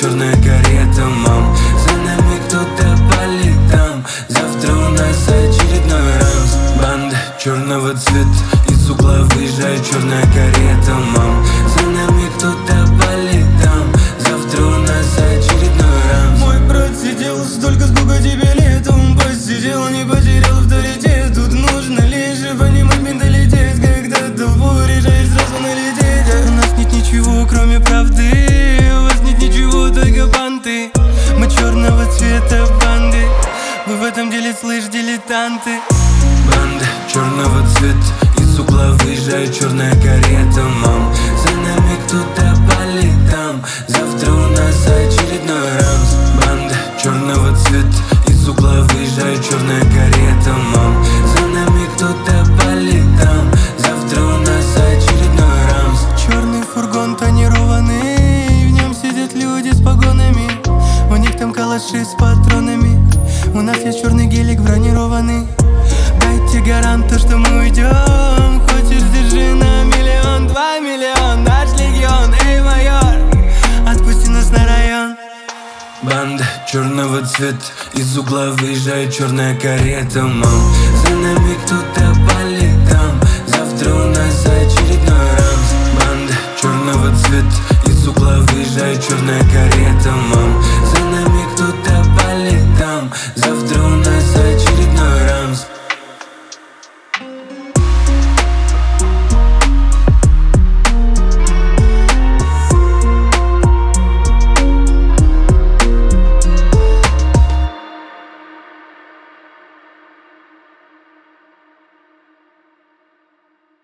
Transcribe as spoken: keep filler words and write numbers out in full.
черная карета, мам. За нами кто-то по летам. Завтра у нас очередной рамс. Банда черного цвета, из угла выезжает черная карета, мам. За нами кто-то по летам. Завтра у нас очередной рамс. Мой брат сидел, столько сколько тебе лет. Он посидел, не потерял авторитет. Тут нужно лишь понимать менталитет. Когда толпу решаешь сразу налететь. У нас нет ничего, кроме правды. У вас нет ничего, только банты. Мы черного цвета банды. Вы в этом деле, слышь, дилетанты. Банда черного цвета, из угла выезжает черная карета, мам. За нами кто-то по летам. Завтра у нас очередной рамс. Банда черного цвета, из угла выезжает черная карета, мам. За нами кто-то по летам. Завтра у нас очередной рамс. Черный фургон тонированный, в нем сидят люди с погонами. У них там калаши с патронами. У нас есть черный гелик бронированный. Дайте гарант, что мы уйдем. Хочешь, держи на миллион, два миллион. Наш легион, эй, майор, отпусти нас на район. Банда черного цвета, из угла выезжает черная карета, мам. За нами